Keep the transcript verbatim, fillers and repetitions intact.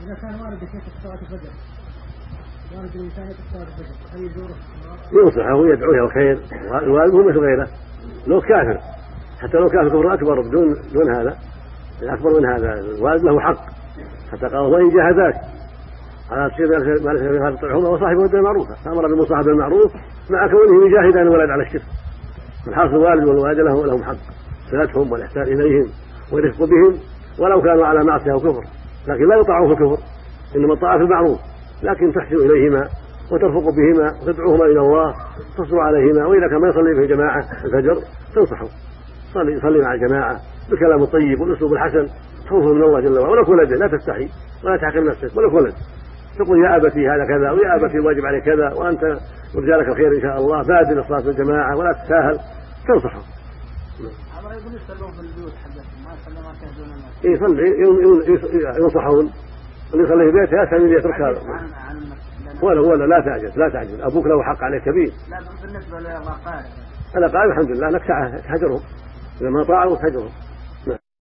إذا كان والد الشيخ صلاة الفجر والد الإنسان صلاة الفجر هل يزوره؟ ينصحه ويدعو له الخير، الوالد هو مثل غيره لو كافر، حتى لو كان كفر أكبر دون دون هذا الأكبر من هذا الوالد له حق، حتى قال وإن جاهداك على تصير ما ليس في هذا تطيعهما وصاحبهما بالمعروف، فأمر بالمصاحبة بالمعروف مع كونه يجاهد الولد على الشرك. الحاصل الوالد والوالدة له لهم حق صلتهم والإحسان إليهم والرفق بهم ولو كانوا على معصية وكفر، لكن لا يطاعوا في الكفر، إنما الطاعة في المعروف، لكن تحسن إليهما وترفق بهما وتدعوهما إلى الله تصبر عليهما. وإذا كان ما يصلي في جماعة الفجر تنصحه صلي يصلي مع الجماعة بالكلام الطيب والأسلوب الحسن خوفا من الله جل وعلا، ولك ولده لا تستحي ولا تحقر نفسك، ولك ولد تقول يا أبتي هذا كذا ويا أبتي الواجب عليك كذا وأنت ورجالك الخير إن شاء الله، بادر الصلاة الجماعة ولا تتساهل، تنصحه. أمر يقول يصلون في البيوت حقتهم ما يصلون ما تهدون الناس. يصلي ينصحون اللي يصلي في بيته يسأل من يترك هذا. ولا ولا لا تعجز لا تعجز، أبوك له حق عليك كبير. لا بالنسبة للأقارب. الأقارب الحمد لله لك ساعة تهجرهم، إذا ما طاعوا تهجرهم.